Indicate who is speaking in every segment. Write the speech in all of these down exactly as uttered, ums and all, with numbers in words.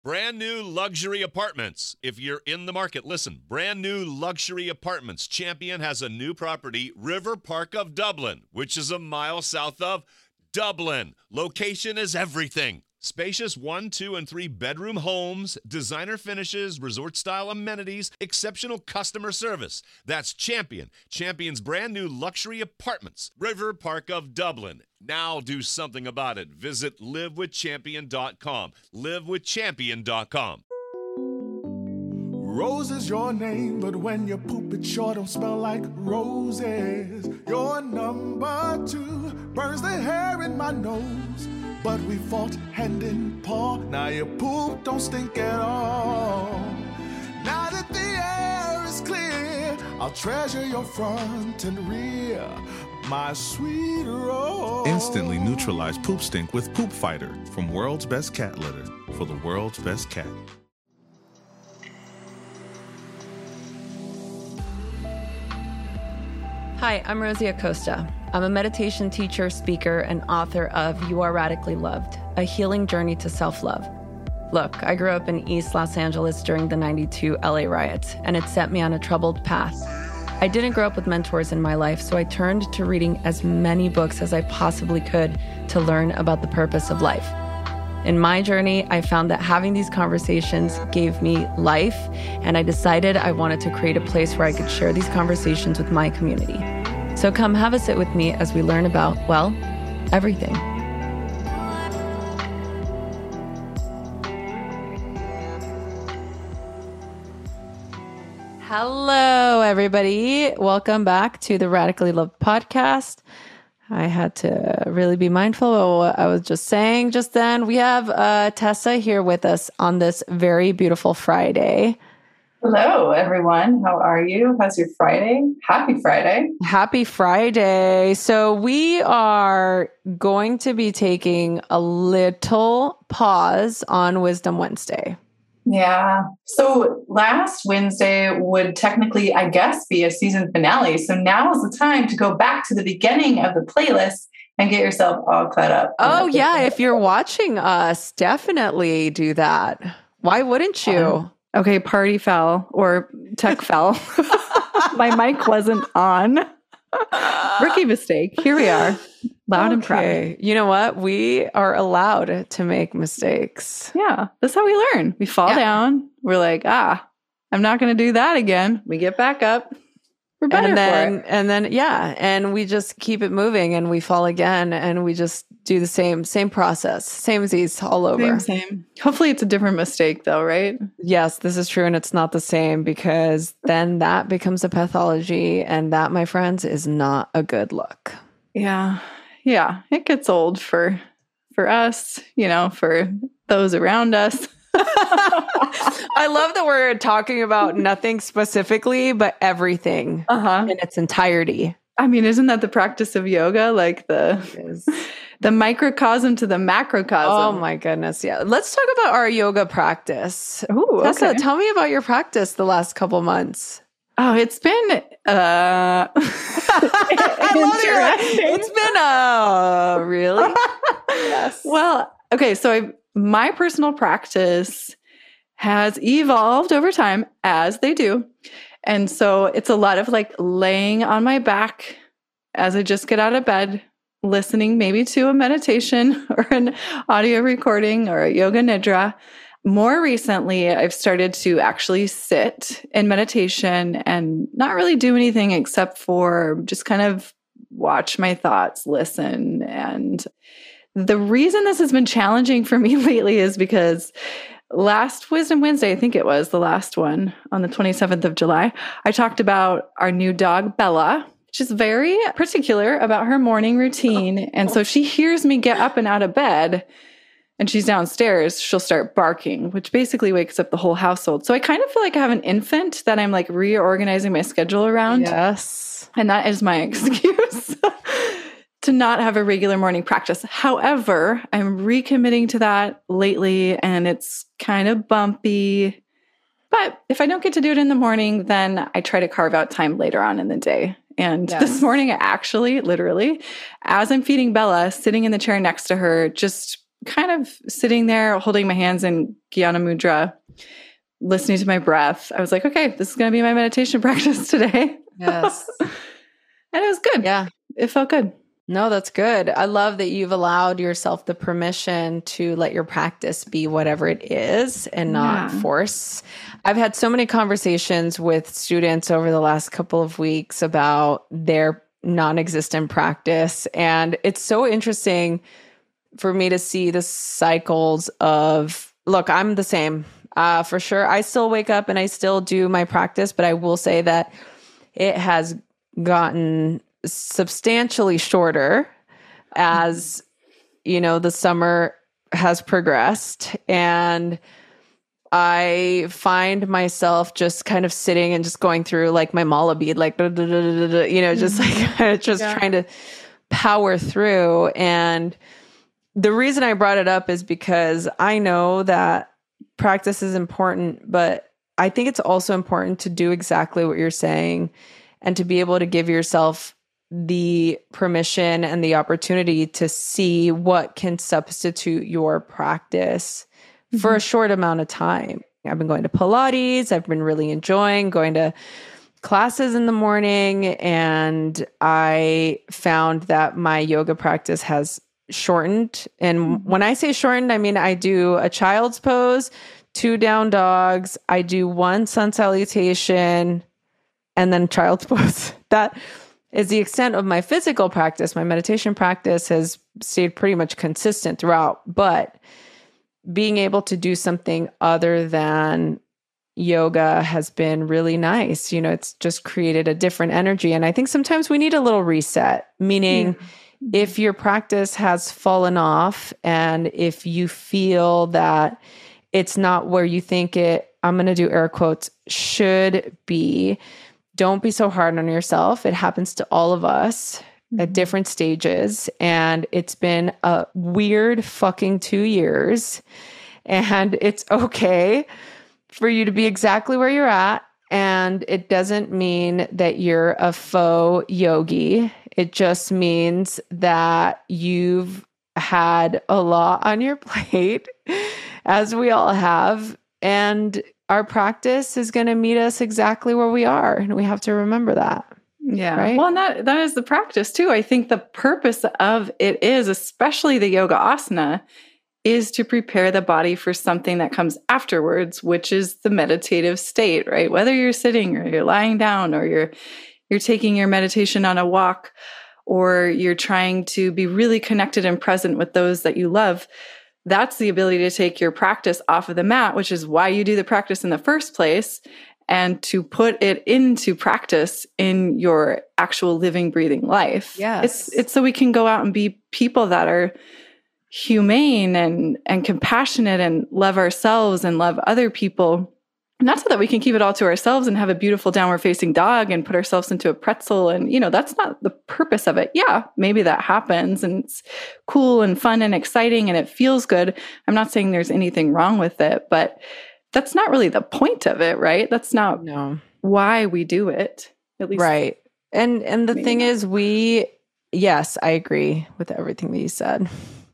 Speaker 1: Brand new luxury apartments. If you're in the market, listen. Brand new luxury apartments. Champion has a new property, River Park of Dublin, which is a mile south of Dublin. Location is everything. Spacious one, two, and three bedroom homes, designer finishes, resort-style amenities, exceptional customer service. That's Champion. Champion's brand new luxury apartments. River Park of Dublin. Now do something about it. Visit live with champion dot com. live with champion dot com.
Speaker 2: Rose is your name, but when you poop it sure don't smell like roses. Your number two burns the hair in my nose, but we fought hand in paw. Now your poop don't stink at all. Now that the air is clear, I'll treasure your front and rear, my sweet Rose.
Speaker 3: Instantly neutralize poop stink with Poop Fighter from World's Best Cat Litter for the world's best cat.
Speaker 4: Hi, I'm Rosie Acosta. I'm a meditation teacher, speaker, and author of You Are Radically Loved, A Healing Journey to Self-Love. Look, I grew up in East Los Angeles during the ninety-two L A riots, and it set me on a troubled path. I didn't grow up with mentors in my life, so I turned to reading as many books as I possibly could to learn about the purpose of life. In my journey, I found that having these conversations gave me life, and I decided I wanted to create a place where I could share these conversations with my community. So come have a sit with me as we learn about, well, everything. Hello, everybody. Welcome back to the Radically Loved podcast. I had to really be mindful of what I was just saying just then. We have uh, Tessa here with us on this very beautiful Friday.
Speaker 5: Hello, everyone. How are you? How's your Friday? Happy Friday.
Speaker 4: Happy Friday. So we are going to be taking a little pause on Wisdom Wednesday.
Speaker 5: Yeah. So last Wednesday would technically, I guess, be a season finale. So now is the time to go back to the beginning of the playlist and get yourself all caught up.
Speaker 4: Oh, yeah. If you're watching us, definitely do that. Why wouldn't you?
Speaker 6: Um, okay, party fell or tech fell. My mic wasn't on. Rookie mistake. Here we are. Loud okay. and proud.
Speaker 4: You know what? We are allowed to make mistakes.
Speaker 6: Yeah. That's how we learn. We fall yeah. down. We're like, ah, I'm not going to do that again. We get back up. We're better
Speaker 4: and then,
Speaker 6: for it.
Speaker 4: And then, yeah. And we just keep it moving and we fall again and we just do the same, same process. Same as these all over.
Speaker 6: Same, same. Hopefully it's a different mistake though, right?
Speaker 4: Yes, this is true. And it's not the same because then that becomes a pathology. And that, my friends, is not a good look.
Speaker 6: Yeah. Yeah, it gets old for for us, you know, for those around us.
Speaker 4: I love that we're talking about nothing specifically, but everything uh-huh. in its entirety.
Speaker 6: I mean, isn't that the practice of yoga? Like the the microcosm to the macrocosm.
Speaker 4: Oh my goodness, yeah. Let's talk about our yoga practice.
Speaker 6: Ooh,
Speaker 4: Tessa,
Speaker 6: okay.
Speaker 4: Tell me about your practice the last couple months.
Speaker 6: Oh, it's been uh
Speaker 4: interesting. It's been uh really?
Speaker 6: Yes. Well, okay, so I, my personal practice has evolved over time as they do. And so it's a lot of like laying on my back as I just get out of bed, listening maybe to a meditation or an audio recording or a yoga nidra. More recently, I've started to actually sit in meditation and not really do anything except for just kind of watch my thoughts, listen. And the reason this has been challenging for me lately is because last Wisdom Wednesday, I think it was the last one on the twenty-seventh of July, I talked about our new dog, Bella. She's very particular about her morning routine. And so she hears me get up and out of bed and she's downstairs, she'll start barking, which basically wakes up the whole household. So I kind of feel like I have an infant that I'm like reorganizing my schedule around.
Speaker 4: Yes.
Speaker 6: And that is my excuse to not have a regular morning practice. However, I'm recommitting to that lately and it's kind of bumpy. But if I don't get to do it in the morning, then I try to carve out time later on in the day. And yes. This morning, I actually, literally, as I'm feeding Bella, sitting in the chair next to her, just kind of sitting there holding my hands in Jnana Mudra, listening to my breath. I was like, okay, this is going to be my meditation practice today.
Speaker 4: Yes.
Speaker 6: And it was good.
Speaker 4: Yeah.
Speaker 6: It felt good.
Speaker 4: No, that's good. I love that you've allowed yourself the permission to let your practice be whatever it is and not
Speaker 6: Yeah.
Speaker 4: force. I've had so many conversations with students over the last couple of weeks about their non-existent practice. And it's so interesting for me to see the cycles of, look, I'm the same. Uh, for sure. I still wake up and I still do my practice, but I will say that it has gotten substantially shorter as, you know, the summer has progressed. And I find myself just kind of sitting and just going through like my mala bead, like, you know, just like just
Speaker 6: Yeah.
Speaker 4: trying to power through. And the reason I brought it up is because I know that practice is important, but I think it's also important to do exactly what you're saying and to be able to give yourself the permission and the opportunity to see what can substitute your practice mm-hmm. for a short amount of time. I've been going to Pilates. I've been really enjoying going to classes in the morning. And I found that my yoga practice has shortened. And mm-hmm. when I say shortened, I mean, I do a child's pose, two down dogs. I do one sun salutation and then child's pose. That is the extent of my physical practice. My meditation practice has stayed pretty much consistent throughout, but being able to do something other than yoga has been really nice. You know, it's just created a different energy. And I think sometimes we need a little reset, meaning yeah. if your practice has fallen off and if you feel that it's not where you think it, I'm going to do air quotes, should be, don't be so hard on yourself. It happens to all of us mm-hmm. at different stages. And it's been a weird fucking two years. And it's okay for you to be exactly where you're at. And it doesn't mean that you're a faux yogi. It just means that you've had a lot on your plate, as we all have. And our practice is going to meet us exactly where we are. And we have to remember that.
Speaker 6: Yeah.
Speaker 4: Right?
Speaker 6: Well, and that, that is the practice too. I think the purpose of it is, especially the yoga asana, is to prepare the body for something that comes afterwards, which is the meditative state, right? Whether you're sitting or you're lying down or you're, you're taking your meditation on a walk or you're trying to be really connected and present with those that you love. That's the ability to take your practice off of the mat, which is why you do the practice in the first place, and to put it into practice in your actual living, breathing life.
Speaker 4: Yes.
Speaker 6: It's it's so we can go out and be people that are humane and and compassionate and love ourselves and love other people. Not so that we can keep it all to ourselves and have a beautiful downward facing dog and put ourselves into a pretzel. And, you know, that's not the purpose of it. Yeah, maybe that happens and it's cool and fun and exciting and it feels good. I'm not saying there's anything wrong with it, but that's not really the point of it, right? That's not
Speaker 4: no.
Speaker 6: why we do it. At least.
Speaker 4: Right. And and the
Speaker 6: maybe
Speaker 4: thing
Speaker 6: not.
Speaker 4: is, we, yes, I agree with everything that you said.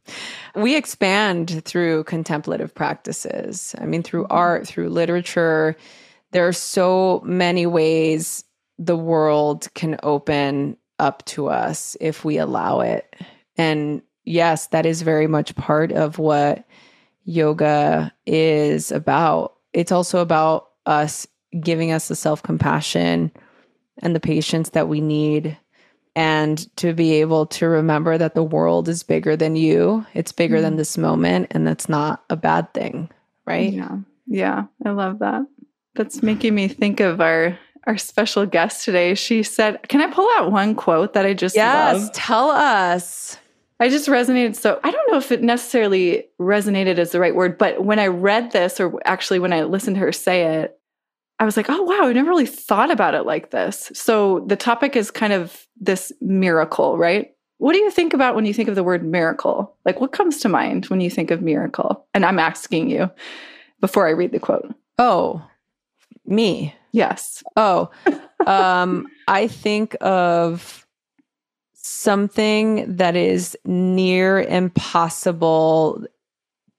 Speaker 4: We expand through contemplative practices. I mean, through art, through literature. There are so many ways the world can open up to us if we allow it. And yes, that is very much part of what yoga is about. It's also about us giving us the self-compassion and the patience that we need, and to be able to remember that the world is bigger than you. It's bigger mm-hmm. than this moment, and that's not a bad thing, right?
Speaker 6: Yeah. Yeah. I love that. That's making me think of our our special guest today. She said, can I pull out one quote that I just
Speaker 4: yes,
Speaker 6: love?
Speaker 4: Tell us.
Speaker 6: I just resonated. So I don't know if it necessarily resonated as the right word, but when I read this, or actually when I listened to her say it, I was like, oh, wow, I never really thought about it like this. So the topic is kind of this miracle, right? What do you think about when you think of the word miracle? Like, what comes to mind when you think of miracle? And I'm asking you before I read the quote.
Speaker 4: Oh, me.
Speaker 6: Yes.
Speaker 4: Oh, um, I think of something that is near impossible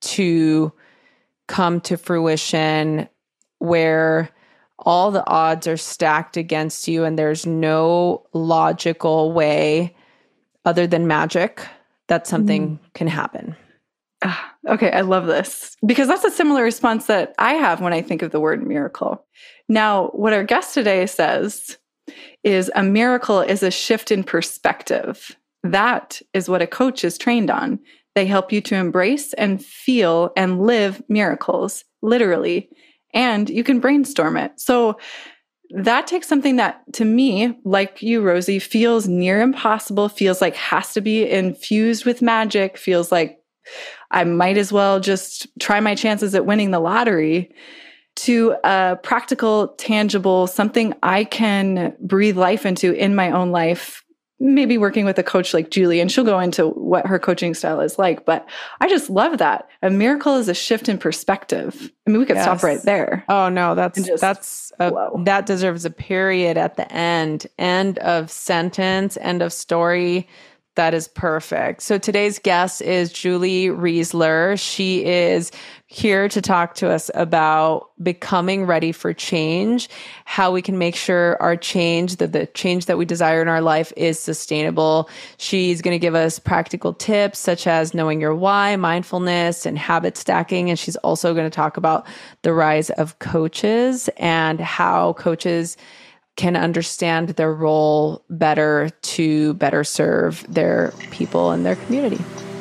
Speaker 4: to come to fruition where all the odds are stacked against you and there's no logical way other than magic that something mm. can happen.
Speaker 6: Ah, okay, I love this because that's a similar response that I have when I think of the word miracle. Now, what our guest today says is a miracle is a shift in perspective. That is what a coach is trained on. They help you to embrace and feel and live miracles, literally, and you can brainstorm it. So that takes something that, to me, like you, Rosie, feels near impossible, feels like has to be infused with magic, feels like I might as well just try my chances at winning the lottery, to a practical, tangible, something I can breathe life into in my own life. Maybe working with a coach like Julie, and she'll go into what her coaching style is like. But I just love that. A miracle is a shift in perspective. I mean, we could yes. stop right there.
Speaker 4: Oh no, that's just, that's a, that deserves a period at the end. End of sentence. End of story. That is perfect. So today's guest is Julie Riesler. She is here to talk to us about becoming ready for change, how we can make sure our change, that the change that we desire in our life is sustainable. She's going to give us practical tips such as knowing your why, mindfulness, and habit stacking. And she's also going to talk about the rise of coaches and how coaches can understand their role better to better serve their people and their community.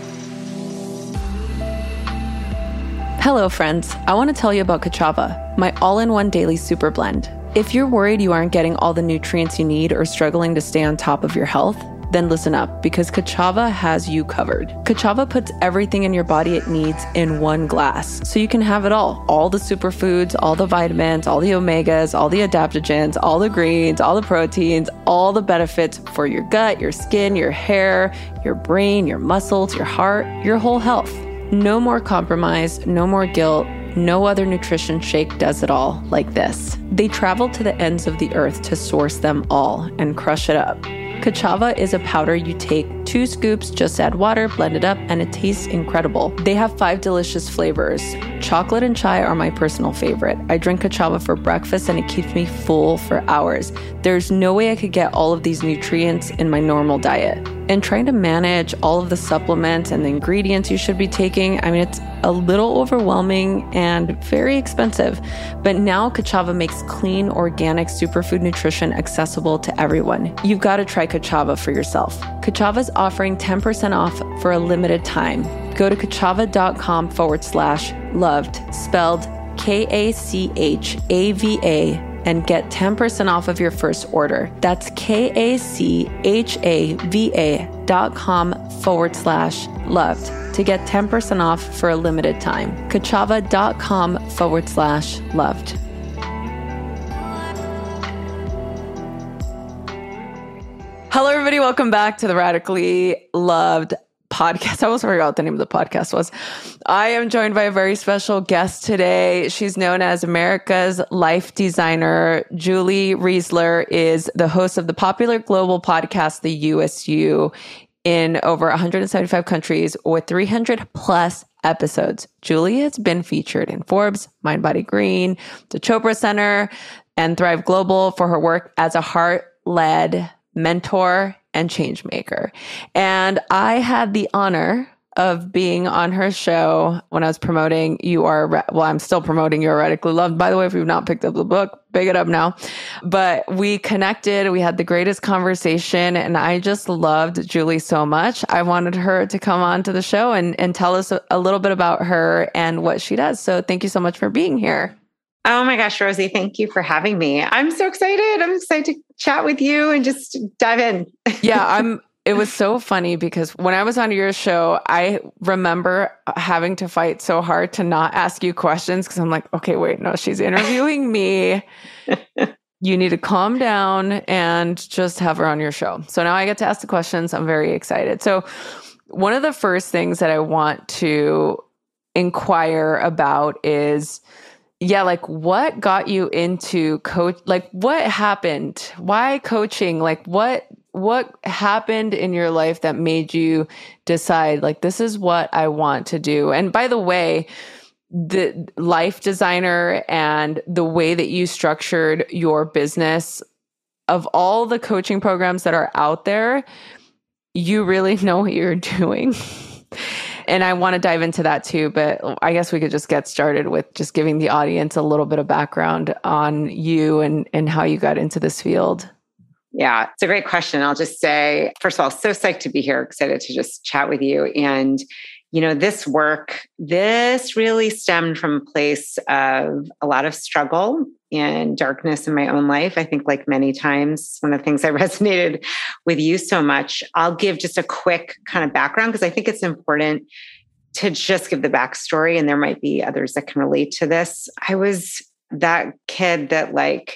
Speaker 4: Hello, friends. I want to tell you about Ka'Chava, my all-in-one daily super blend. If you're worried you aren't getting all the nutrients you need or struggling to stay on top of your health, then listen up, because Ka'Chava has you covered. Ka'Chava puts everything in your body it needs in one glass, so you can have it all. All the superfoods, all the vitamins, all the omegas, all the adaptogens, all the greens, all the proteins, all the benefits for your gut, your skin, your hair, your brain, your muscles, your heart, your whole health. No more compromise, no more guilt. No other nutrition shake does it all like this. They travel to the ends of the earth to source them all and crush it up. Ka'Chava is a powder you take two scoops, just add water, blend it up, and it tastes incredible. They have five delicious flavors. Chocolate and chai are my personal favorite. I drink Ka'Chava for breakfast and it keeps me full for hours. There's no way I could get all of these nutrients in my normal diet. And trying to manage all of the supplements and the ingredients you should be taking, I mean, it's a little overwhelming and very expensive. But now Ka'Chava makes clean, organic superfood nutrition accessible to everyone. You've got to try Ka'Chava for yourself. Ka'Chava's offering ten percent off for a limited time. Go to kachava.com forward slash loved, spelled K A C H A V A, and get ten percent off of your first order. That's K-A-C-H-A-V-A dot com forward slash loved to get ten percent off for a limited time. Kachava.com forward slash loved. Hello, everybody. Welcome back to the Radically Loved podcast. I almost forgot what the name of the podcast was. I am joined by a very special guest today. She's known as America's Life Designer. Julie Riesler is the host of the popular global podcast, The U S U, in over one hundred seventy-five countries with three hundred plus episodes. Julie has been featured in Forbes, Mind Body Green, the Chopra Center, and Thrive Global for her work as a heart-led mentor and change maker. And I had the honor of being on her show when I was promoting You Are, well, I'm still promoting You Are Radically Loved. By the way, if you've not picked up the book, pick it up now. But we connected, we had the greatest conversation, and I just loved Julie so much. I wanted her to come on to the show and, and tell us a, a little bit about her and what she does. So thank you so much for being here.
Speaker 7: Oh my gosh, Rosie, thank you for having me. I'm so excited. I'm excited to chat with you and just dive in.
Speaker 4: Yeah, I'm. It was so funny because when I was on your show, I remember having to fight so hard to not ask you questions because I'm like, okay, wait, no, she's interviewing me. You need to calm down and just have her on your show. So now I get to ask the questions. I'm very excited. So one of the first things that I want to inquire about is, yeah, like what got you into coach? Like what happened? Why coaching? Like what what happened in your life that made you decide, like, this is what I want to do? And by the way, the Life Designer and the way that you structured your business, of all the coaching programs that are out there, you really know what you're doing. And I want to dive into that too, but I guess we could just get started with just giving the audience a little bit of background on you and, and how you got into this field.
Speaker 7: Yeah, it's a great question. I'll just say, first of all, so psyched to be here, excited to just chat with you. And, you know, this work, this really stemmed from a place of a lot of struggle and darkness in my own life. I think, like many times, one of the things that resonated with you so much. I'll give just a quick kind of background because I think it's important to just give the backstory, and there might be others that can relate to this. I was that kid that like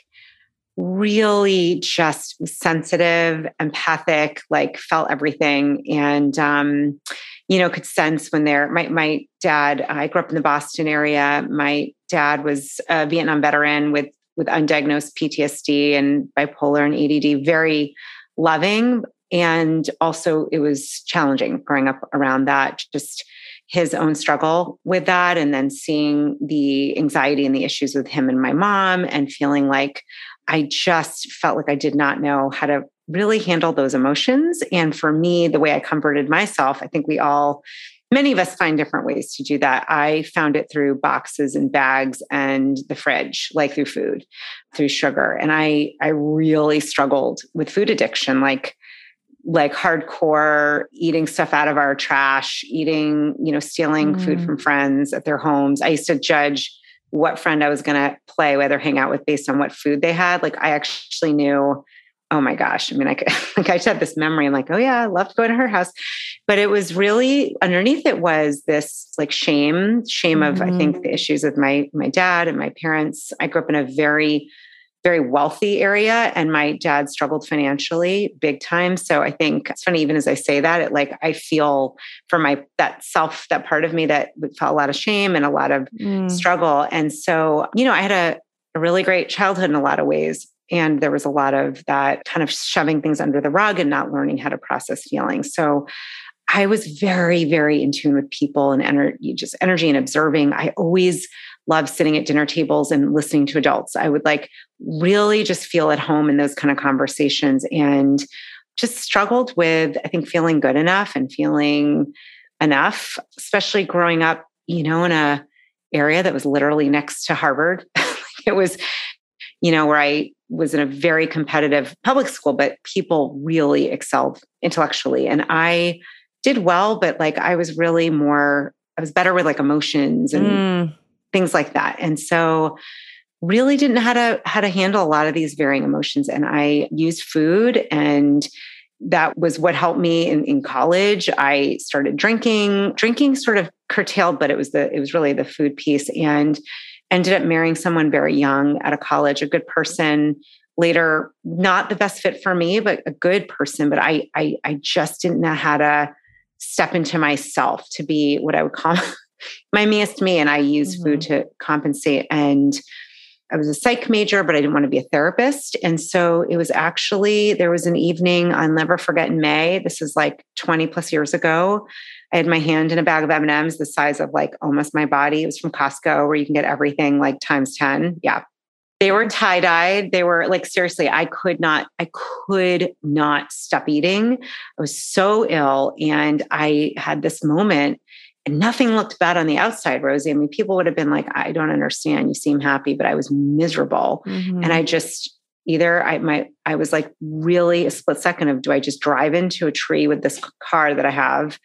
Speaker 7: really just sensitive, empathic, like felt everything. And, um, you know, could sense when they're, my, my dad, I grew up in the Boston area. My dad was a Vietnam veteran with, with undiagnosed P T S D and bipolar and A D D, very loving. And also it was challenging growing up around that, just his own struggle with that. And then seeing the anxiety and the issues with him and my mom, and feeling like I just felt like I did not know how to really handle those emotions. And for me, the way I comforted myself, I think we all, many of us find different ways to do that. I found it through boxes and bags and the fridge, like through food, through sugar. And I, I really struggled with food addiction, like, like hardcore eating stuff out of our trash, eating, you know, stealing mm. food from friends at their homes. I used to judge what friend I was going to play, whether hang out with based on what food they had. Like I actually knew, oh my gosh. I mean, I could, like I just had this memory. I'm like, oh yeah, I love to go to her house. But it was really underneath it was this like shame, shame of, mm-hmm. I think the issues with my, my dad and my parents. I grew up in a very, very wealthy area, and my dad struggled financially big time. So I think it's funny, even as I say that, it like, I feel for my, that self, that part of me that felt a lot of shame and a lot of mm. struggle. And so, you know, I had a, a really great childhood in a lot of ways. And there was a lot of that kind of shoving things under the rug and not learning how to process feelings. So I was very, very in tune with people and energy, just energy and observing. I always loved sitting at dinner tables and listening to adults. I would like really just feel at home in those kind of conversations, and just struggled with, I think, feeling good enough and feeling enough, especially growing up, you know, in a area that was literally next to Harvard. It was, you know, where I was in a very competitive public school, but people really excelled intellectually. And I did well, but like I was really more, I was better with like emotions and mm. things like that. And so really didn't know how to, how to handle a lot of these varying emotions. And I used food, and that was what helped me in, in college. I started drinking, drinking sort of curtailed, but it was the, it was really the food piece, and ended up marrying someone very young out of college, a good person. Later, not the best fit for me, but a good person. But I, I, I just didn't know how to step into myself to be what I would call my meest me. And I used mm-hmm. food to compensate. And I was a psych major, but I didn't want to be a therapist. And so it was actually, there was an evening I'll never forget in May. This is like twenty plus years ago. I had my hand in a bag of M and M's the size of like almost my body. It was from Costco, where you can get everything like times ten. Yeah. They were tie-dyed. They were like, seriously, I could not, I could not stop eating. I was so ill. And I had this moment, and nothing looked bad on the outside, Rosie. I mean, people would have been like, I don't understand. You seem happy, but I was miserable. Mm-hmm. And I just, either I might, I was like really a split second of, do I just drive into a tree with this car that I have,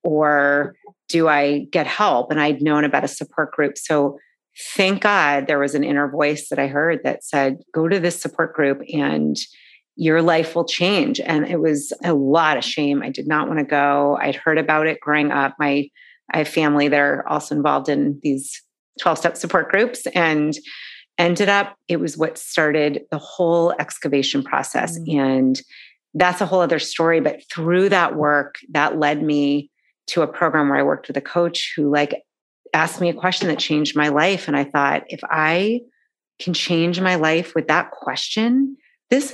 Speaker 7: or do I get help? And I'd known about a support group. So thank God there was an inner voice that I heard that said, go to this support group and your life will change. And it was a lot of shame. I did not want to go. I'd heard about it growing up. My, I have family that are also involved in these twelve-step support groups, and ended up, it was what started the whole excavation process. Mm-hmm. And that's a whole other story. But through that work, that led me to a program where I worked with a coach who like asked me a question that changed my life. And I thought, if I can change my life with that question, this is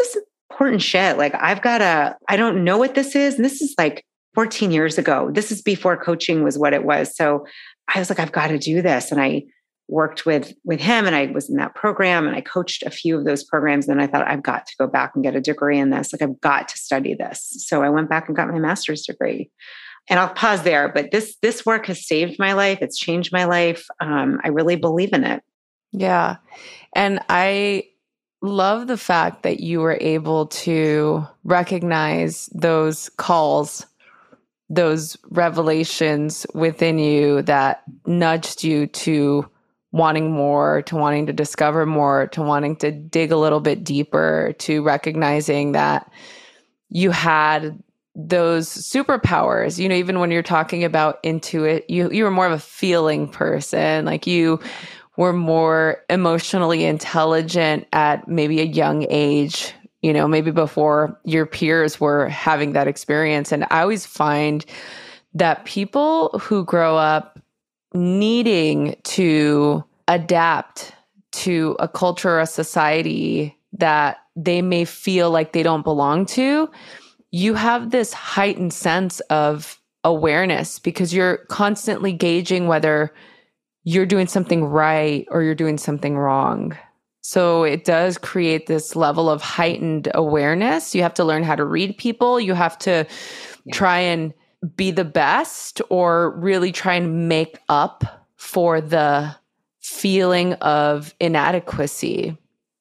Speaker 7: important shit. Like I've got to, I don't know what this is. And this is like fourteen years ago. This is before coaching was what it was. So I was like, I've got to do this. And I worked with, with him and I was in that program and I coached a few of those programs. And then I thought, I've got to go back and get a degree in this. Like I've got to study this. So I went back and got my master's degree. And I'll pause there, but this, this work has saved my life. It's changed my life. Um, I really believe in it.
Speaker 4: Yeah. And I love the fact that you were able to recognize those calls, those revelations within you that nudged you to wanting more, to wanting to discover more, to wanting to dig a little bit deeper, to recognizing that you had those superpowers. You know, even when you're talking about intuit, you you were more of a feeling person. Like you were more emotionally intelligent at maybe a young age, you know, maybe before your peers were having that experience. And I always find that people who grow up needing to adapt to a culture or a society that they may feel like they don't belong to, you have this heightened sense of awareness because you're constantly gauging whether you're doing something right or you're doing something wrong. So it does create this level of heightened awareness. You have to learn how to read people. You have to yeah. try and be the best or really try and make up for the feeling of inadequacy.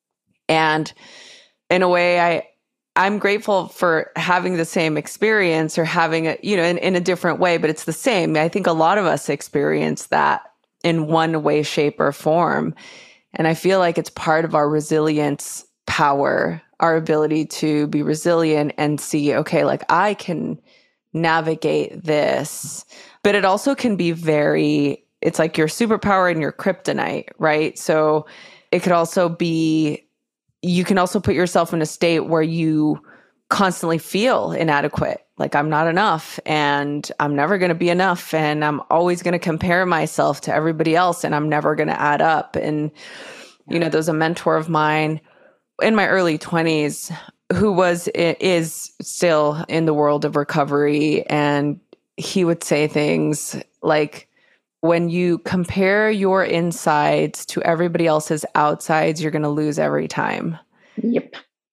Speaker 4: And in a way, I, I'm grateful for having the same experience or having it, you know, in, in a different way, but it's the same. I think a lot of us experience that in one way, shape, or form. And I feel like it's part of our resilience power, our ability to be resilient and see, okay, like I can navigate this. But it also can be very, it's like your superpower and your kryptonite, right? So it could also be, you can also put yourself in a state where you constantly feel inadequate. Like I'm not enough and I'm never going to be enough. And I'm always going to compare myself to everybody else and I'm never going to add up. And, you know, there's a mentor of mine in my early twenties who was, is still in the world of recovery. And he would say things like, when you compare your insides to everybody else's outsides, you're going to lose every time.
Speaker 7: Yep.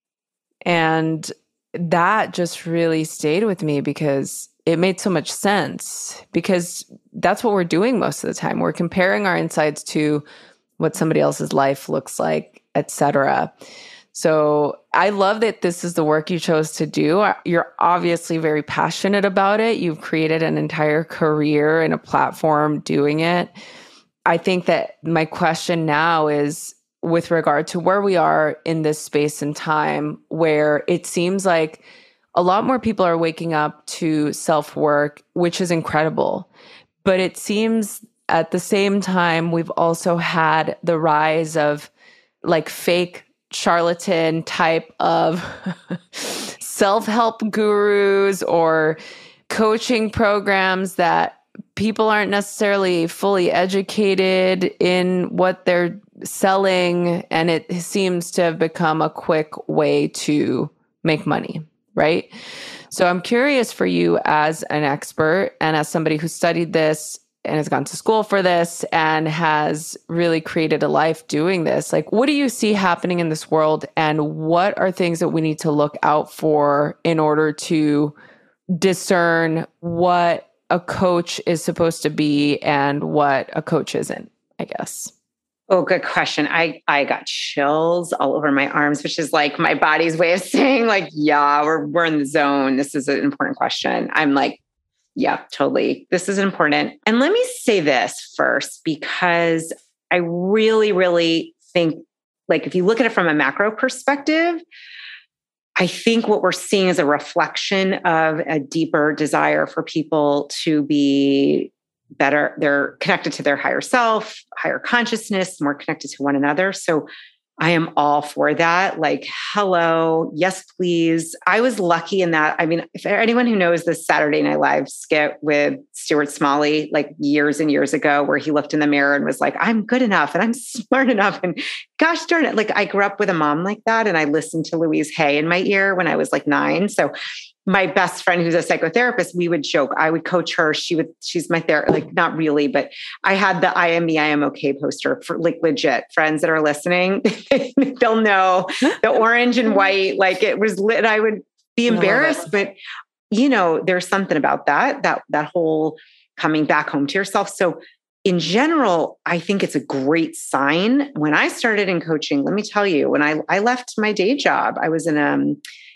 Speaker 4: And that just really stayed with me because it made so much sense, because that's what we're doing most of the time. We're comparing our insides to what somebody else's life looks like, et cetera. So I love that this is the work you chose to do. You're obviously very passionate about it. You've created an entire career and a platform doing it. I think that my question now is with regard to where we are in this space and time, where it seems like a lot more people are waking up to self-work, which is incredible. But it seems at the same time, we've also had the rise of like fake charlatan type of self-help gurus or coaching programs that people aren't necessarily fully educated in what they're selling. And it seems to have become a quick way to make money, right? So I'm curious for you as an expert and as somebody who studied this and has gone to school for this and has really created a life doing this. Like, what do you see happening in this world? And what are things that we need to look out for in order to discern what a coach is supposed to be and what a coach isn't, I guess?
Speaker 7: Oh, good question. I, I got chills all over my arms, which is like my body's way of saying like, yeah, we're, we're in the zone. This is an important question. I'm like, yeah, totally. This is important. And let me say this first, because I really, really think, like, if you look at it from a macro perspective, I think what we're seeing is a reflection of a deeper desire for people to be better. They're connected to their higher self, higher consciousness, more connected to one another. So I am all for that. Like, hello, yes, please. I was lucky in that. I mean, if anyone who knows the Saturday Night Live skit with Stuart Smalley, like years and years ago, where he looked in the mirror and was like, I'm good enough and I'm smart enough. And gosh darn it. Like, I grew up with a mom like that. And I listened to Louise Hay in my ear when I was like nine. So my best friend who's a psychotherapist, we would joke. I would coach her. She would, she's my therapist, like not really, but I had the I am me, I am okay poster for like legit friends that are listening. They'll know the orange and white, like it was lit. I would be embarrassed, but you know, there's something about that, that, that whole coming back home to yourself. So in general, I think it's a great sign. When I started in coaching, let me tell you, when I, I left my day job, I was in um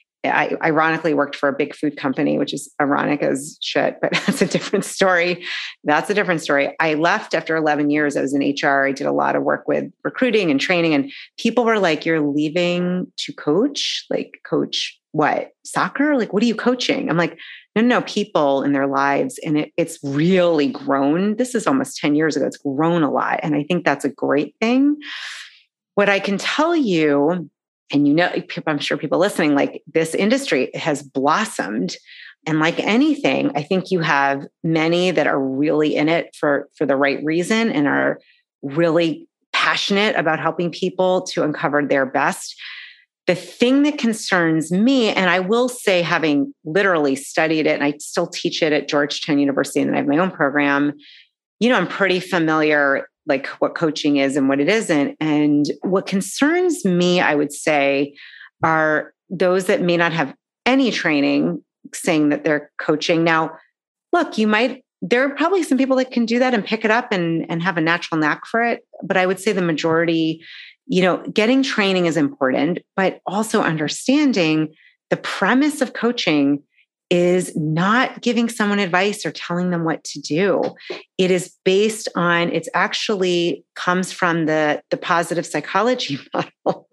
Speaker 7: I ironically worked for a big food company, which is ironic as shit, but that's a different story. That's a different story. I left after eleven years. I was in H R. I did a lot of work with recruiting and training, and people were like, you're leaving to coach? Like, coach what? Soccer? Like, what are you coaching? I'm like, no, no, no, people in their lives. And it, it's really grown. This is almost ten years ago. It's grown a lot. And I think that's a great thing. What I can tell you, and you know, I'm sure people listening, like this industry has blossomed. And like anything, I think you have many that are really in it for, for the right reason and are really passionate about helping people to uncover their best. The thing that concerns me, and I will say, having literally studied it, and I still teach it at Georgetown University, and then I have my own program, you know, I'm pretty familiar like what coaching is and what it isn't. And what concerns me, I would say, are those that may not have any training saying that they're coaching. Now, look, you might, there are probably some people that can do that and pick it up and, and have a natural knack for it. But I would say the majority, you know, getting training is important, but also understanding the premise of coaching is not giving someone advice or telling them what to do. It is based on, it's actually comes from the, the positive psychology model.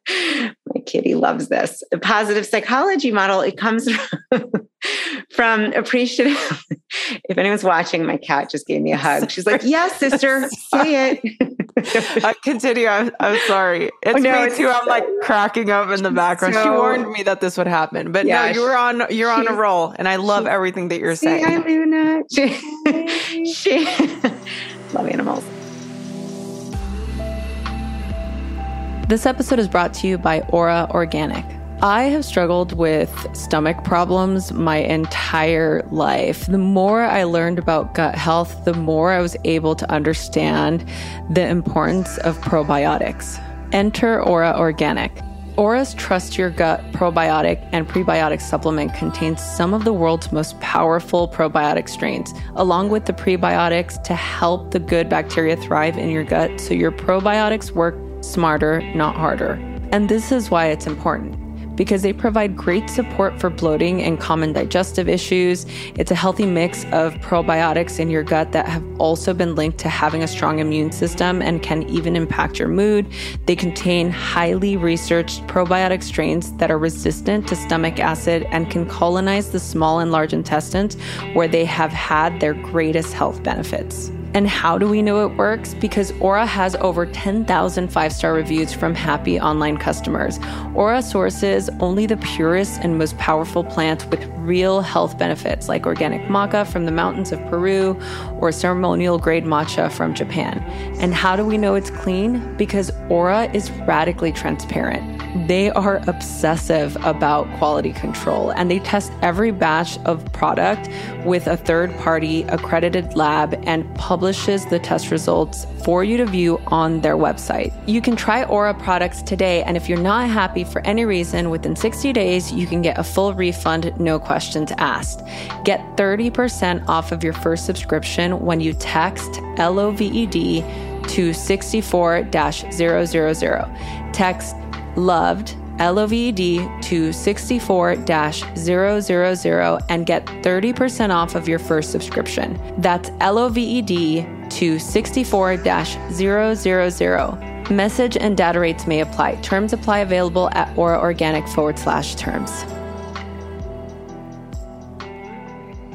Speaker 7: My kitty loves this. The positive psychology model, it comes from, from appreciative. If anyone's watching, my cat just gave me a hug. She's like, yes, sister, say it.
Speaker 6: uh, continue. I'm, I'm sorry. It's oh, no, me it's too. I'm like cracking up in the background. So, she warned me that this would happen, but yeah, no, you were on, you're on a roll, and I love she, everything that you're saying.
Speaker 7: Hi, Luna. She, she love animals.
Speaker 4: This episode is brought to you by Ora Organic. I have struggled with stomach problems my entire life. The more I learned about gut health, the more I was able to understand the importance of probiotics. Enter Ora Organic. Ora's Trust Your Gut probiotic and prebiotic supplement contains some of the world's most powerful probiotic strains, along with the prebiotics to help the good bacteria thrive in your gut so your probiotics work smarter, not harder. And this is why it's important, because they provide great support for bloating and common digestive issues. It's a healthy mix of probiotics in your gut that have also been linked to having a strong immune system and can even impact your mood. They contain highly researched probiotic strains that are resistant to stomach acid and can colonize the small and large intestines, where they have had their greatest health benefits. And how do we know it works? Because Ora has over ten thousand five-star reviews from happy online customers. Ora sources only the purest and most powerful plants with real health benefits, like organic maca from the mountains of Peru or ceremonial grade matcha from Japan. And how do we know it's clean? Because Ora is radically transparent. They are obsessive about quality control, and they test every batch of product with a third-party accredited lab and publishes the test results for you to view on their website. You can try Ora products today, and if you're not happy for any reason, within sixty days, you can get a full refund, no questions asked. Get thirty percent off of your first subscription when you text L O V E D to six four zero zero zero. Text LOVED, L O V E D, to six four zero zero zero and get thirty percent off of your first subscription. That's L O V E D to six four zero zero zero. Message and data rates may apply. Terms apply. Available at oraorganic forward slash terms.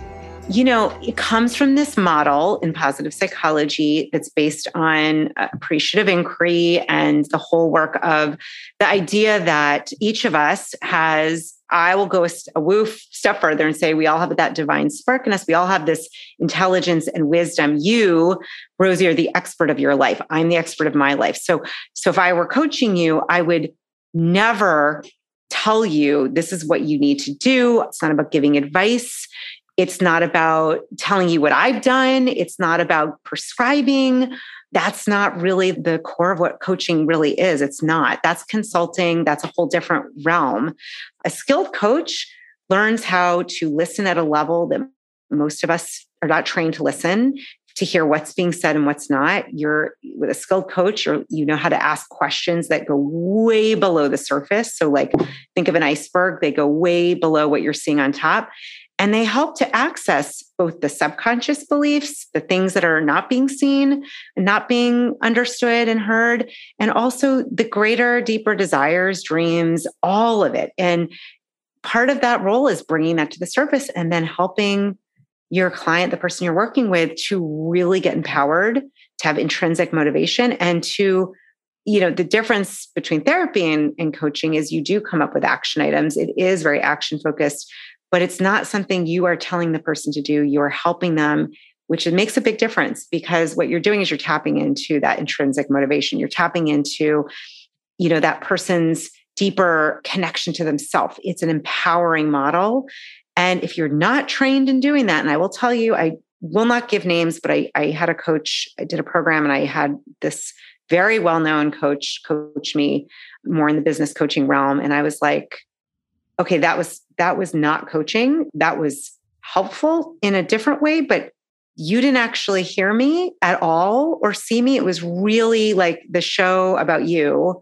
Speaker 7: You know, it comes from this model in positive psychology that's based on appreciative inquiry and the whole work of the idea that each of us has, I will go a, a woof step further and say we all have that divine spark in us. We all have this intelligence and wisdom. You, Rosie, are the expert of your life. I'm the expert of my life. So, so if I were coaching you, I would never tell you this is what you need to do. It's not about giving advice. It's not about telling you what I've done. It's not about prescribing. That's not really the core of what coaching really is. It's not. That's consulting. That's a whole different realm. A skilled coach learns how to listen at a level that most of us are not trained to listen, to hear what's being said and what's not. You're with a skilled coach, you're, you know how to ask questions that go way below the surface. So like, think of an iceberg. They go way below what you're seeing on top. And they help to access both the subconscious beliefs, the things that are not being seen, not being understood and heard, and also the greater, deeper desires, dreams, all of it. And part of that role is bringing that to the surface and then helping your client, the person you're working with, to really get empowered, to have intrinsic motivation, and to, you know, the difference between therapy and, and coaching is you do come up with action items. It is very action focused. But it's not something you are telling the person to do. You are helping them, which makes a big difference, because what you're doing is you're tapping into that intrinsic motivation. You're tapping into, you know, that person's deeper connection to themselves. It's an empowering model. And if you're not trained in doing that, and I will tell you, I will not give names, but I, I had a coach, I did a program and I had this very well-known coach coach me more in the business coaching realm. And I was like, okay, that was, that was not coaching. That was helpful in a different way, but you didn't actually hear me at all or see me. It was really like the show about you.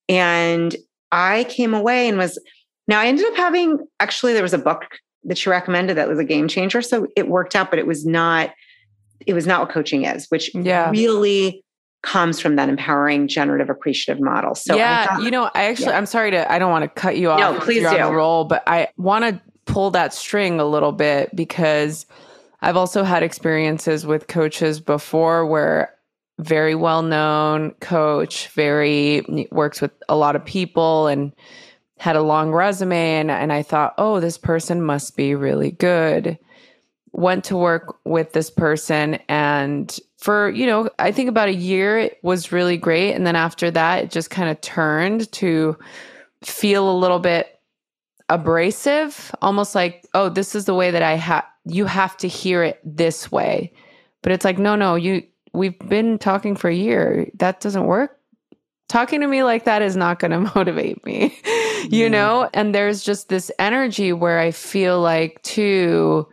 Speaker 7: And I came away and was, now I ended up having, actually, there was a book that she recommended that was a game changer. So it worked out, but it was not, it was not what coaching is, which yeah. really comes from that empowering, generative, appreciative model. So
Speaker 8: yeah,
Speaker 7: thought,
Speaker 8: you know, I actually, yeah. I'm sorry to, I don't want to cut you off.
Speaker 7: No, please
Speaker 8: you're
Speaker 7: do.
Speaker 8: On the roll, but I want to pull that string a little bit, because I've also had experiences with coaches before where very well-known coach, very works with a lot of people and had a long resume. And, and I thought, oh, this person must be really good. Went to work with this person, and for, you know, I think about a year, it was really great. And then after that, it just kind of turned to feel a little bit abrasive, almost like, oh, this is the way that I have, you have to hear it this way. But it's like, no, no, you, we've been talking for a year. That doesn't work. Talking to me like that is not going to motivate me, you yeah. know? And there's just this energy where I feel like, too,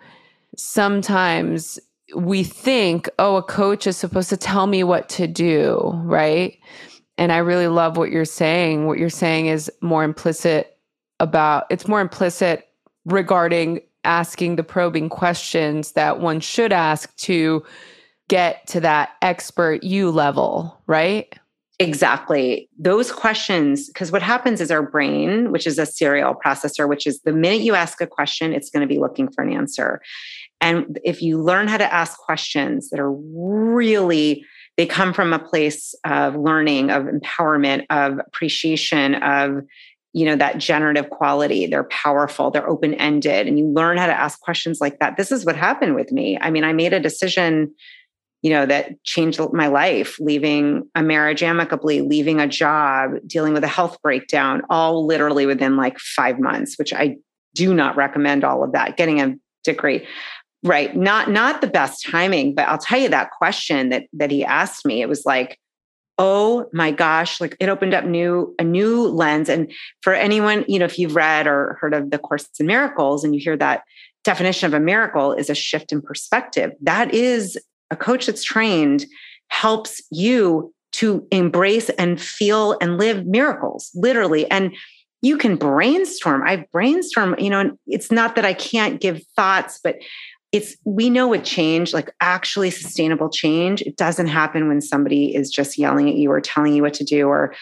Speaker 8: sometimes we think, oh, a coach is supposed to tell me what to do, right? And I really love what you're saying. What you're saying is more implicit about, it's more implicit regarding asking the probing questions that one should ask to get to that expert you level, right?
Speaker 7: Exactly. Those questions, because what happens is our brain, which is a serial processor, which is the minute you ask a question, it's going to be looking for an answer. And if you learn how to ask questions that are really, they come from a place of learning, of empowerment, of appreciation, of, you know, that generative quality, they're powerful, they're open-ended, and you learn how to ask questions like that. This is what happened with me. I mean, I made a decision, you know, that changed my life, leaving a marriage amicably, leaving a job, dealing with a health breakdown, all literally within like five months, which I do not recommend all of that, getting a degree. Right. Not, not the best timing, but I'll tell you that question that, that he asked me, it was like, oh my gosh, like it opened up new, a new lens. And for anyone, you know, if you've read or heard of the Course in Miracles and you hear that definition of a miracle is a shift in perspective, that is a coach that's trained helps you to embrace and feel and live miracles, literally. And you can brainstorm. I brainstorm, you know, and it's not that I can't give thoughts, but it's, we know with change, like actually sustainable change, it doesn't happen when somebody is just yelling at you or telling you what to do or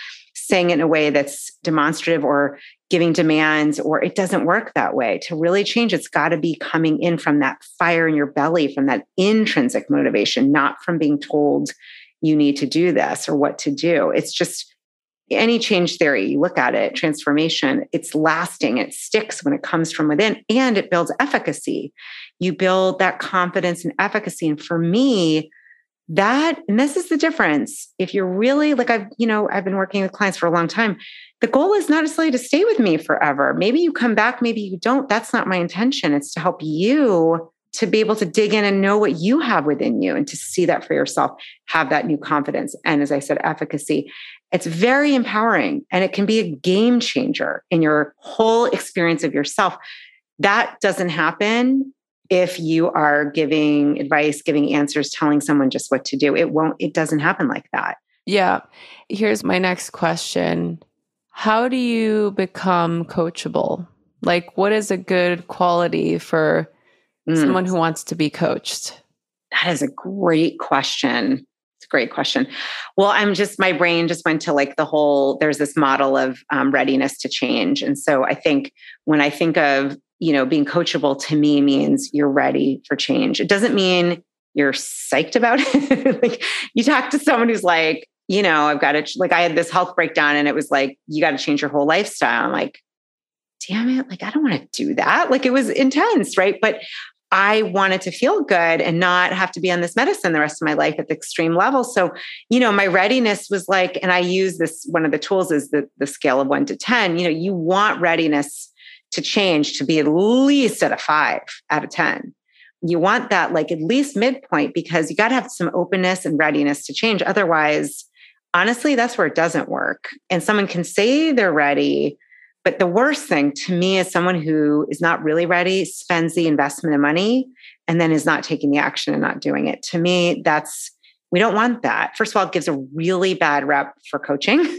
Speaker 7: saying it in a way that's demonstrative or giving demands, or it doesn't work that way. To really change, it's got to be coming in from that fire in your belly, from that intrinsic motivation, not from being told you need to do this or what to do. It's just any change theory, you look at it, transformation, it's lasting, it sticks when it comes from within, and it builds efficacy. You build that confidence and efficacy. And for me, that, and this is the difference. If you're really like, I've, you know, I've been working with clients for a long time. The goal is not necessarily to stay with me forever. Maybe you come back, maybe you don't. That's not my intention. It's to help you to be able to dig in and know what you have within you and to see that for yourself, have that new confidence. And as I said, efficacy. It's very empowering, and it can be a game changer in your whole experience of yourself. That doesn't happen if you are giving advice, giving answers, telling someone just what to do. It won't, it doesn't happen like that.
Speaker 8: Yeah. Here's my next question. How do you become coachable? Like, what is a good quality for mm. someone who wants to be coached?
Speaker 7: That is a great question. It's a great question. Well, I'm just, my brain just went to like the whole, there's this model of um, readiness to change. And so I think when I think of, you know, being coachable, to me means you're ready for change. It doesn't mean you're psyched about it. Like you talk to someone who's like, you know, I've got to, like I had this health breakdown and it was like, you got to change your whole lifestyle. I'm like, damn it. Like, I don't want to do that. Like it was intense, right? But I wanted to feel good and not have to be on this medicine the rest of my life at the extreme level. So, you know, my readiness was like, and I use this, one of the tools is the, the scale of one to ten. You know, you want readiness to change to be at least at a five out of ten. You want that like at least midpoint, because you got to have some openness and readiness to change. Otherwise, honestly, that's where it doesn't work. And someone can say they're ready, but the worst thing to me is someone who is not really ready, spends the investment of money, and then is not taking the action and not doing it. To me, that's, we don't want that. First of all, it gives a really bad rep for coaching.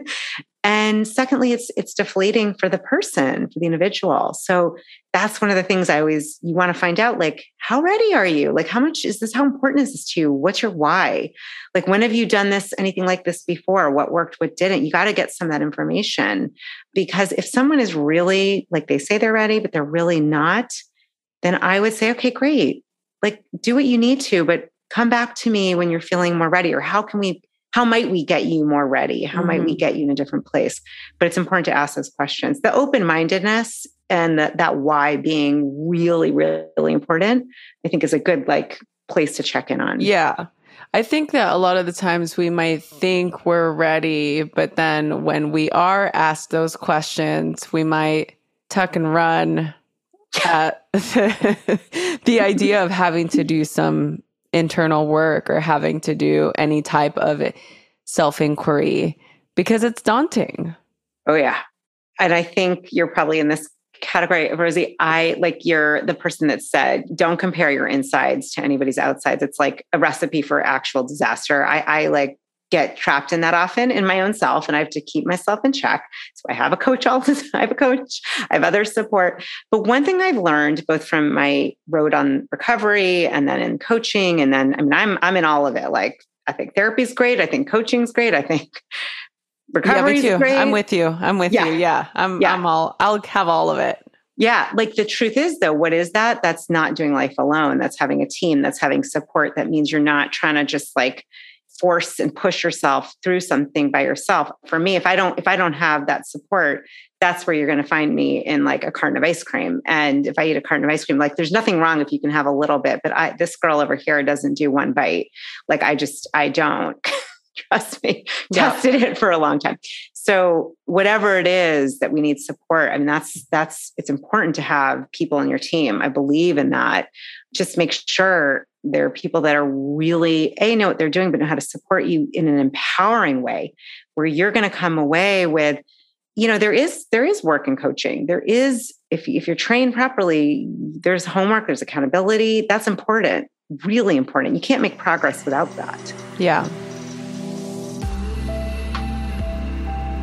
Speaker 7: And secondly, it's it's deflating for the person, for the individual. So that's one of the things I always, you want to find out, like, how ready are you? Like, how much is this? How important is this to you? What's your why? Like, when have you done this, anything like this before? What worked, what didn't? You got to get some of that information, because if someone is really, like they say they're ready, but they're really not, then I would say, okay, great. Like, do what you need to, but come back to me when you're feeling more ready, or how can we How might we get you more ready? How mm-hmm. might we get you in a different place? But it's important to ask those questions. The open-mindedness and the, that why being really, really important, I think is a good like place to check in on.
Speaker 8: Yeah. I think that a lot of the times we might think we're ready, but then when we are asked those questions, we might tuck and run at the, the idea of having to do some internal work or having to do any type of self-inquiry, because it's daunting.
Speaker 7: Oh yeah. And I think you're probably in this category, Rosie. I like you're the person that said, don't compare your insides to anybody's outsides. It's like a recipe for actual disaster. I, I like get trapped in that often in my own self, and I have to keep myself in check. So I have a coach all the time. I have a coach, I have other support. But one thing I've learned both from my road on recovery and then in coaching, and then I mean, I'm I'm in all of it. Like I think therapy is great. I think coaching is great. I think recovery
Speaker 8: yeah,
Speaker 7: is great.
Speaker 8: I'm with you. I'm with yeah. you. Yeah. I'm yeah. I'm all I'll have all of it.
Speaker 7: Yeah. Like the truth is though, what is that? That's not doing life alone. That's having a team. That's having support. That means you're not trying to just like force and push yourself through something by yourself. For me, if I don't, if I don't have that support, that's where you're going to find me in like a carton of ice cream. And if I eat a carton of ice cream, like there's nothing wrong if you can have a little bit, but I, this girl over here doesn't do one bite. Like I just, I don't. Trust me,
Speaker 8: yeah.
Speaker 7: tested it for a long time. So whatever it is that we need support, I mean, that's, that's, it's important to have people on your team. I believe in that. Just make sure there are people that are really, A, know what they're doing, but know how to support you in an empowering way where you're going to come away with, you know, there is, there is work in coaching. There is, if, if you're trained properly, there's homework, there's accountability. That's important, really important. You can't make progress without that.
Speaker 8: Yeah.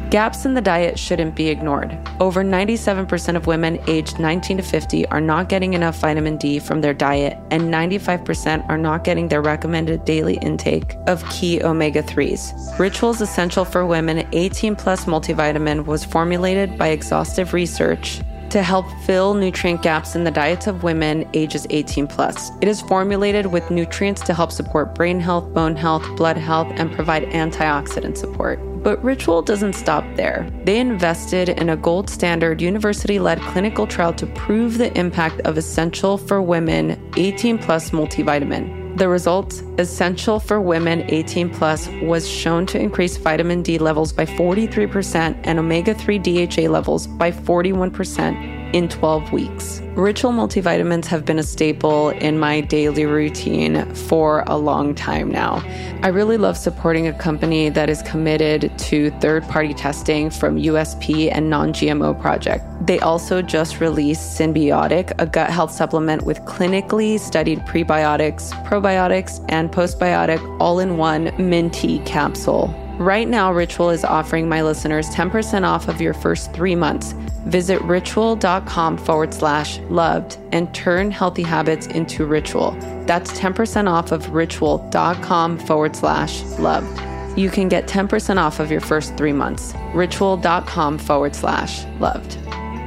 Speaker 4: Gaps in the diet shouldn't be ignored. Over ninety-seven percent of women aged nineteen to fifty are not getting enough vitamin D from their diet, and ninety-five percent are not getting their recommended daily intake of key omega threes. Ritual's Essential for Women eighteen plus multivitamin was formulated by exhaustive research to help fill nutrient gaps in the diets of women ages eighteen plus. It is formulated with nutrients to help support brain health, bone health, blood health, and provide antioxidant support. But Ritual doesn't stop there. They invested in a gold standard university-led clinical trial to prove the impact of Essential for Women eighteen plus multivitamin. The results, Essential for Women eighteen plus, was shown to increase vitamin D levels by forty-three percent and omega three D H A levels by forty-one percent in twelve weeks. Ritual multivitamins have been a staple in my daily routine for a long time now. I really love supporting a company that is committed to third-party testing from U S P and non-G M O project. They also just released Symbiotic, a gut health supplement with clinically studied prebiotics, probiotics, and postbiotic all-in-one minty capsule. Right now, Ritual is offering my listeners ten percent off of your first three months. Visit ritual.com forward slash loved and turn healthy habits into Ritual. That's ten percent off of ritual.com forward slash loved. You can get ten percent off of your first three months. Ritual.com forward slash loved.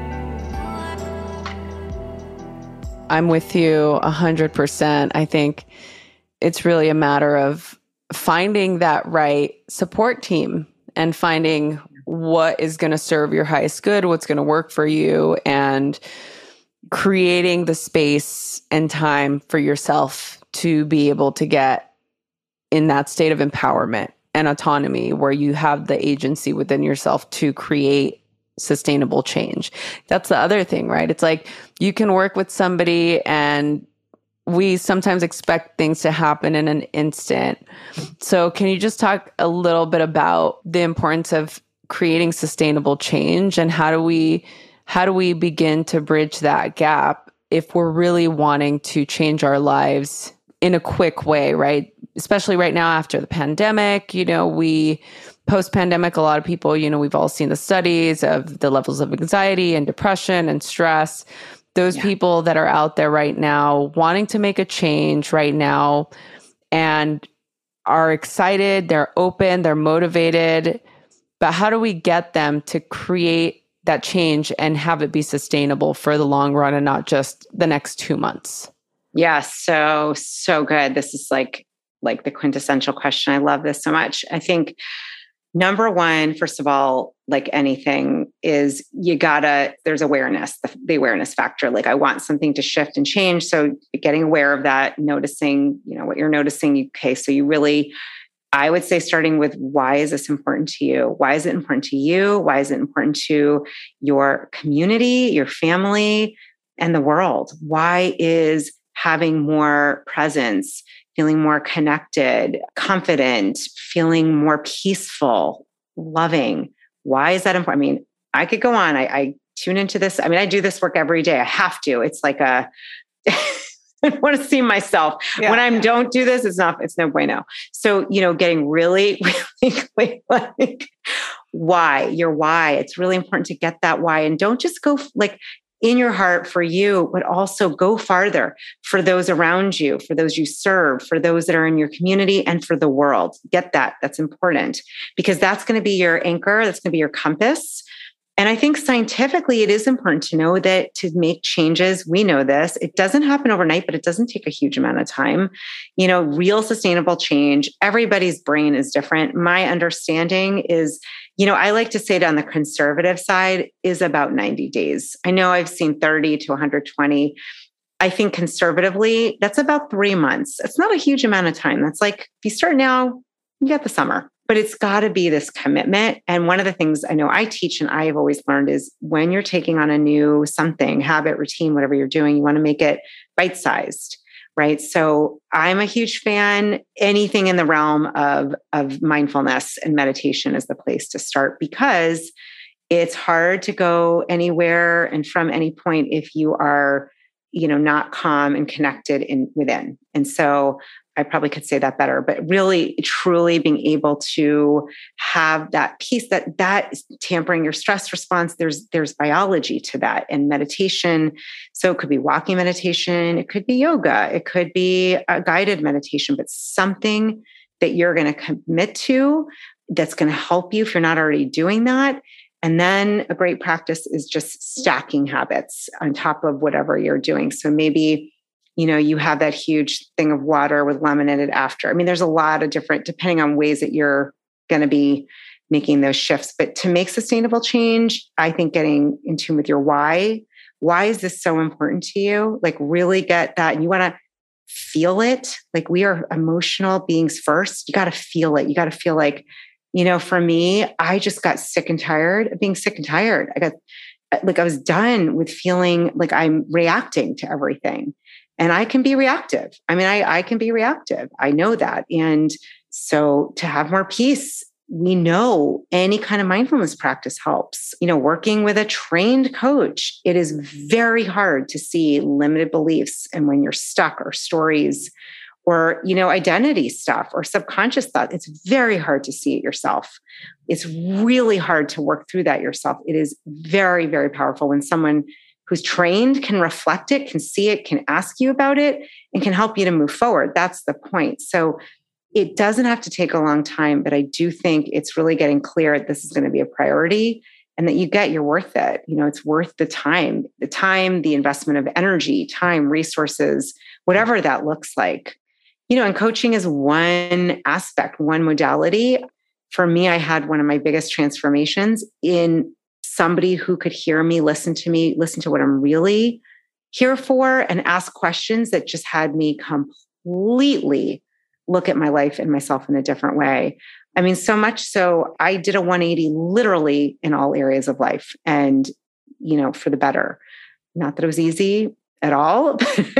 Speaker 4: I'm with you one hundred percent. I think it's really a matter of finding that right support team and finding what is going to serve your highest good, what's going to work for you, and creating the space and time for yourself to be able to get in that state of empowerment and autonomy where you have the agency within yourself to create sustainable change. That's the other thing, right? It's like you can work with somebody and we sometimes expect things to happen in an instant. So can you just talk a little bit about the importance of creating sustainable change, and how do we how do we begin to bridge that gap if we're really wanting to change our lives in a quick way, right? Especially right now after the pandemic, you know, we post-pandemic, a lot of people, you know, we've all seen the studies of the levels of anxiety and depression and stress. Those yeah. people that are out there right now wanting to make a change right now and are excited, they're open, they're motivated. But how do we get them to create that change and have it be sustainable for the long run and not just the next two months?
Speaker 7: Yeah, so, so good. This is like, like the quintessential question. I love this so much. I think number one, first of all, like anything, is you gotta, there's awareness, the, the awareness factor. Like I want something to shift and change. So getting aware of that, noticing, you know, what you're noticing. Okay, so you really, I would say starting with, why is this important to you? Why is it important to you? Why is it important to your community, your family, and the world? Why is having more presence, feeling more connected, confident, feeling more peaceful, loving, why is that important? I mean, I could go on. I, I tune into this. I mean, I do this work every day. I have to. It's like a... I want to see myself. Yeah. When I don't do this, it's not, it's no bueno. So, you know, getting really, really like why, your why. It's really important to get that why. And don't just go like in your heart for you, but also go farther for those around you, for those you serve, for those that are in your community, and for the world. Get that. That's important because that's going to be your anchor. That's going to be your compass. And I think scientifically, it is important to know that to make changes, we know this, it doesn't happen overnight, but it doesn't take a huge amount of time. You know, real sustainable change, everybody's brain is different. My understanding is, you know, I like to say it on the conservative side is about ninety days. I know I've seen thirty to one hundred twenty. I think conservatively, that's about three months. It's not a huge amount of time. That's like, if you start now, you get the summer. But it's got to be this commitment. And one of the things I know I teach and I've always learned is when you're taking on a new something, habit, routine, whatever you're doing, you want to make it bite-sized, right? So I'm a huge fan. Anything in the realm of, of mindfulness and meditation is the place to start because it's hard to go anywhere and from any point if you are, you know, not calm and connected in within. And so I probably could say that better, but really, truly being able to have that piece that that is tampering your stress response. There's there's biology to that, and meditation. So it could be walking meditation, it could be yoga, it could be a guided meditation, but something that you're going to commit to that's going to help you if you're not already doing that. And then a great practice is just stacking habits on top of whatever you're doing. So maybe, you know, you have that huge thing of water with lemon in it after. I mean, there's a lot of different, depending on ways that you're going to be making those shifts. But to make sustainable change, I think getting in tune with your why. Why is this so important to you? Like really get that. And you want to feel it. Like we are emotional beings first. You got to feel it. You got to feel like, you know, for me, I just got sick and tired of being sick and tired. I got like, I was done with feeling like I'm reacting to everything. And I can be reactive. I mean, I, I can be reactive. I know that. And so to have more peace, we know any kind of mindfulness practice helps. You know, working with a trained coach, it is very hard to see limited beliefs. And when you're stuck or stories or, you know, identity stuff or subconscious thought, it's very hard to see it yourself. It's really hard to work through that yourself. It is very, very powerful when someone who's trained can reflect it, can see it, can ask you about it, and can help you to move forward. That's the point. So it doesn't have to take a long time, but I do think it's really getting clear that this is going to be a priority and that you get you're worth it. You know, it's worth the time, the time, the investment of energy, time, resources, whatever that looks like. You know, and coaching is one aspect, one modality. For me, I had one of my biggest transformations in somebody who could hear me, listen to me, listen to what I'm really here for, and ask questions that just had me completely look at my life and myself in a different way. I mean, so much so I did a one eighty literally in all areas of life and, you know, for the better. Not that it was easy at all,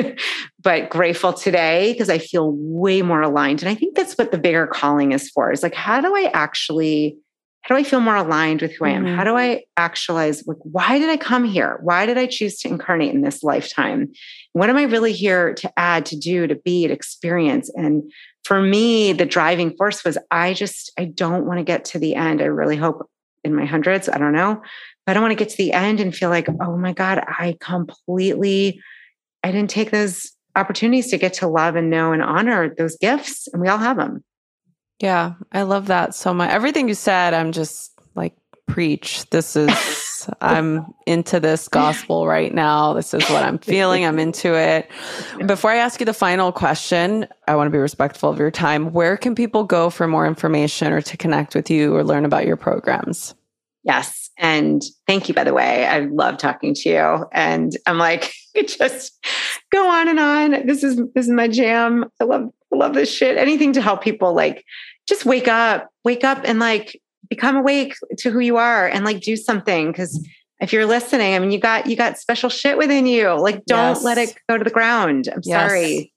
Speaker 7: but grateful today because I feel way more aligned. And I think that's what the bigger calling is for, is like, how do I actually, how do I feel more aligned with who I am? Mm-hmm. How do I actualize, like, why did I come here? Why did I choose to incarnate in this lifetime? What am I really here to add, to do, to be, to experience? And for me, the driving force was, I just, I don't want to get to the end. I really hope in my hundreds, I don't know, but I don't want to get to the end and feel like, oh my God, I completely, I didn't take those opportunities to get to love and know and honor those gifts. And we all have them.
Speaker 8: Yeah, I love that so much. Everything you said, I'm just like, preach. This is, I'm into this gospel right now. This is what I'm feeling. I'm into it. Before I ask you the final question, I want to be respectful of your time. Where can people go for more information or to connect with you or learn about your programs?
Speaker 7: Yes. And thank you, by the way. I love talking to you. And I'm like, just go on and on. This is, this is my jam. I love, I love this shit. Anything to help people like just wake up, wake up and like become awake to who you are and like do something. Cause if you're listening, I mean, you got, you got special shit within you. Like, don't yes. let it go to the ground. I'm yes. sorry.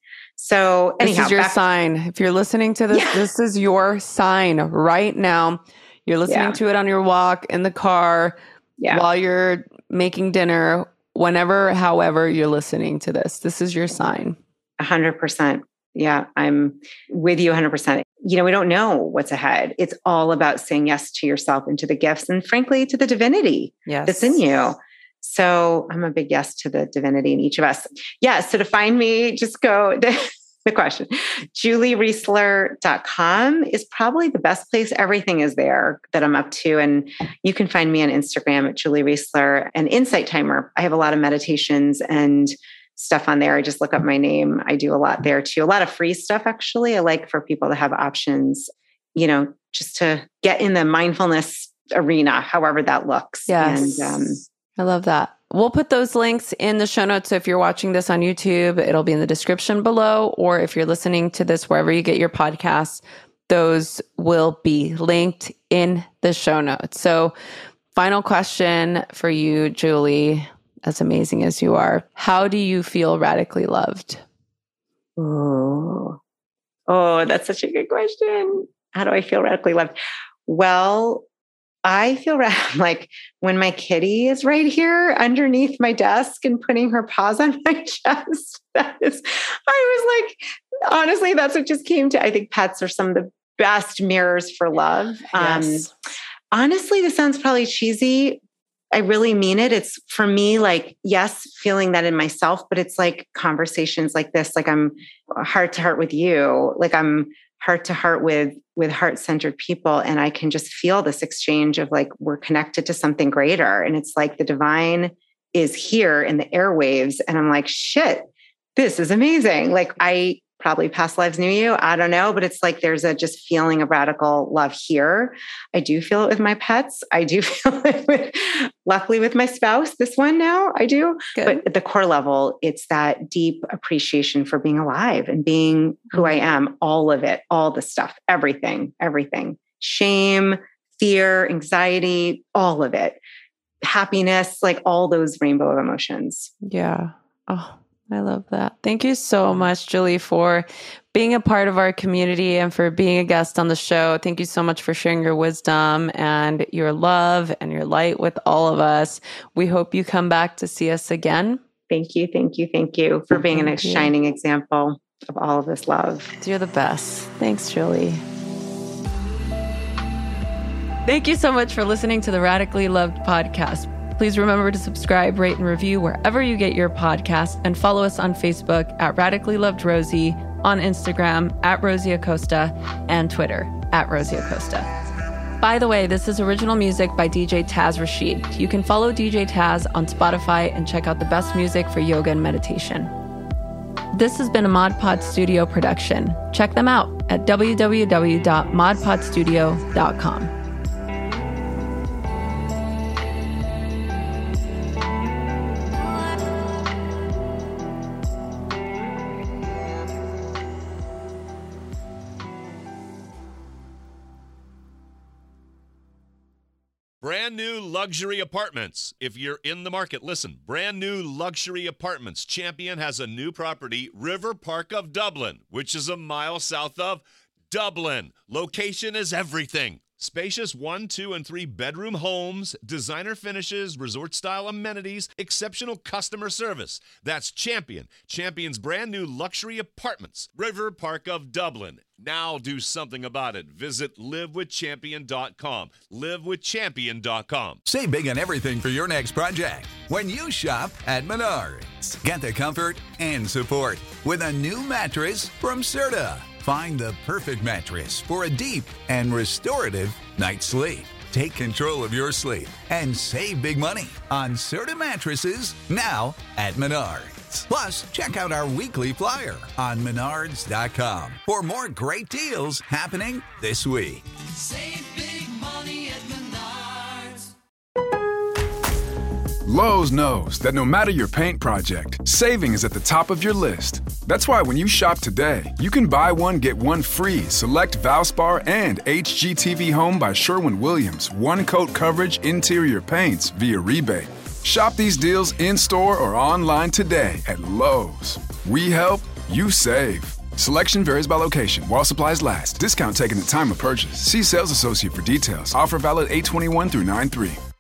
Speaker 7: So anyhow,
Speaker 8: this is your
Speaker 7: back-
Speaker 8: sign. If you're listening to this, yeah. this is your sign right now. You're listening yeah. to it on your walk, in the car, yeah. while you're making dinner, whenever, however you're listening to this. This is your sign.
Speaker 7: A hundred percent. Yeah, I'm with you a hundred percent. You know, we don't know what's ahead. It's all about saying yes to yourself and to the gifts and frankly, to the divinity yes. that's in you. So I'm a big yes to the divinity in each of us. Yeah. So to find me, just go... The question, julie riesler dot com is probably the best place. Everything is there that I'm up to. And you can find me on Instagram at Julie Riesler and Insight Timer. I have a lot of meditations and stuff on there. I just look up my name. I do a lot there too. A lot of free stuff, actually. I like for people to have options, you know, just to get in the mindfulness arena, however that looks.
Speaker 8: Yes.
Speaker 7: And, um,
Speaker 8: I love that. We'll put those links in the show notes. So if you're watching this on YouTube, it'll be in the description below. Or if you're listening to this wherever you get your podcasts, those will be linked in the show notes. So final question for you, Julie, as amazing as you are. How do you feel radically loved?
Speaker 7: Oh, oh, that's such a good question. How do I feel radically loved? Well, I feel like when my kitty is right here underneath my desk and putting her paws on my chest, that is, I was like, Honestly, that's what just came to. I think pets are some of the best mirrors for love.
Speaker 6: Yes.
Speaker 7: Um, honestly, this sounds probably cheesy. I really mean it. It's for me, like, yes, feeling that in myself, but it's like conversations like this, like I'm heart to heart with you, like I'm heart to heart with, with heart-centered people. And I can just feel this exchange of like, we're connected to something greater. And it's like the divine is here in the airwaves. And I'm like, shit, this is amazing. Like I probably past lives knew you. I don't know, but it's like, there's a just feeling of radical love here. I do feel it with my pets. I do feel it with, luckily with my spouse, this one now I do. Good. But at the core level, it's that deep appreciation for being alive and being who I am, all of it, all the stuff, everything, everything, shame, fear, anxiety, all of it, happiness, like all those rainbow of emotions.
Speaker 8: Yeah. Oh, I love that. Thank you so much, Julie, for being a part of our community and for being a guest on the show. Thank you so much for sharing your wisdom and your love and your light with all of us. We hope you come back to see us again.
Speaker 7: Thank you. Thank you. Thank you for being
Speaker 8: Thank
Speaker 7: a
Speaker 8: you.
Speaker 7: shining example of all of this love.
Speaker 8: You're the best. Thanks, Julie. Thank you so much for listening to the Radically Loved podcast. Please remember to subscribe, rate, and review wherever you get your podcast, and follow us on Facebook at Radically Loved Rosie, on Instagram at Rosie Acosta, and Twitter at Rosie Acosta. By the way, this is original music by D J Taz Rashid. You can follow D J Taz on Spotify and check out the best music for yoga and meditation. This has been a Mod Pod Studio production. Check them out at w w w dot mod pod studio dot com.
Speaker 1: Brand new luxury apartments. If you're in the market, listen. Brand new luxury apartments. Champion has a new property, River Park of Dublin, which is a mile south of Dublin. Location is everything. Spacious one, two, and three bedroom homes, designer finishes, resort-style amenities, exceptional customer service. That's Champion. Champion's brand new luxury apartments, River Park of Dublin. Now do something about it. Visit live with champion dot com. live with champion dot com.
Speaker 9: Save big on everything for your next project when you shop at Menards. Get the comfort and support with a new mattress from Serta. Find the perfect mattress for a deep and restorative night's sleep. Take control of your sleep and save big money on Serta mattresses now at Menards. Plus, check out our weekly flyer on menards dot com for more great deals happening this week.
Speaker 10: Save big money at Menards.
Speaker 11: Lowe's knows that no matter your paint project, saving is at the top of your list. That's why when you shop today, you can buy one, get one free. Select Valspar and H G T V Home by Sherwin-Williams. One coat coverage interior paints via rebate. Shop these deals in-store or online today at Lowe's. We help, you save. Selection varies by location. While supplies last. Discount taken at time of purchase. See sales associate for details. Offer valid eight twenty-one through nine three.